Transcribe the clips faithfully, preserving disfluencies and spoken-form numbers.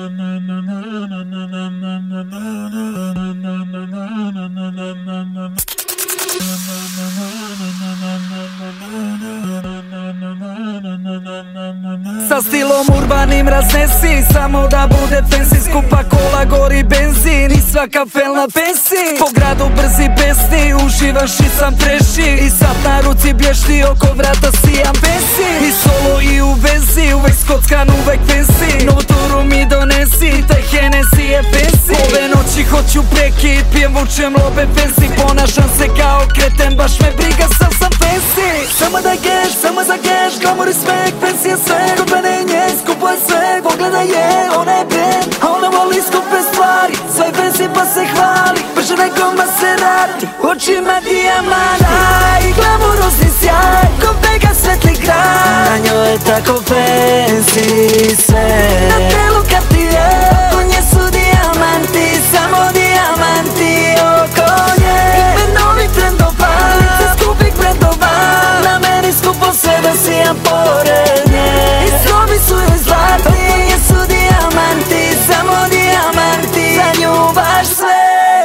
Sa stilom urbanim raznesi, samo da bude fancy. Skupa kola, gori benzin i svaka fel na pensi. Po gradu brzi besni, uživaš i sam treši. I sad na ruci blješti, oko vrata sijam pensi. I solo i u vezi, uvek skockan, uvek fancy. Novu turu mi donesi, taj Hennessy je fancy. Ove noći hoću prekid, pijem vučem lobe fancy. Ponašam se kao kreten, baš me briga, sam sam fancy. Samo da geš, samo za geš, glamour i smeh, fancy je sve. Kod mene i nje, skupo je sve, pogleda je, ona je brand. A ona voli skupe stvari, sve fancy pa se hvali. Brže nego Maserati, očima dijamana. I glamurozni sjaj, ko Vega svetli grad. Na njoj je tako fancy sve. Na telu Cartier, oko nje su dijamanti, samo dijamanti oko nje. Ime novih trendova, lice skupih brendova. Na meni skupo sve da sijam pored nje. I strobi su joj zlatni, oko nje su dijamanti, samo dijamanti. Za nju baš sve.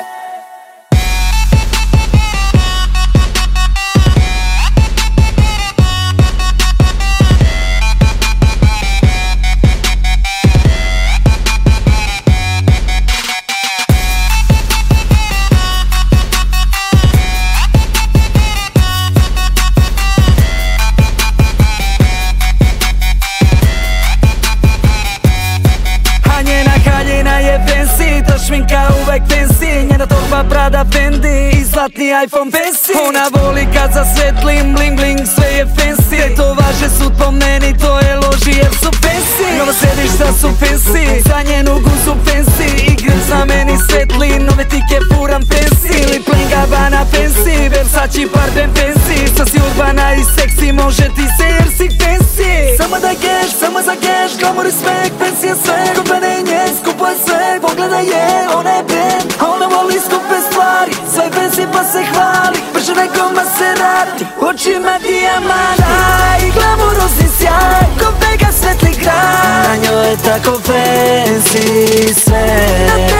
Šminka uvek fancy, njena torba Prada Fendi i zlatni iPhone fancy. Ona voli kad zasvetlim bling bling, sve je fancy. To važe sud po meni, to je loži jer su fancy. Nova sedišta su fancy, za njenu guzu fancy. Igre za meni svetli, nove tike furam fancy. Ili Plain Gabbana fancy, Versace Barbie fancy. Sad si urbana i seksi, može ti se jer si fancy. Samo da geš, samo za geš, glamour i smeh, fancy je sve. Kod mene i nje, skupo je sve, pogleda je, ona je brand. A ona voli skupe stvari, sve fancy pa se hvali. Brže nego Maserati, očima dijamana. I glamurozni sjaj, ko Vega svetli grad. Na njoj je tako fancy sve.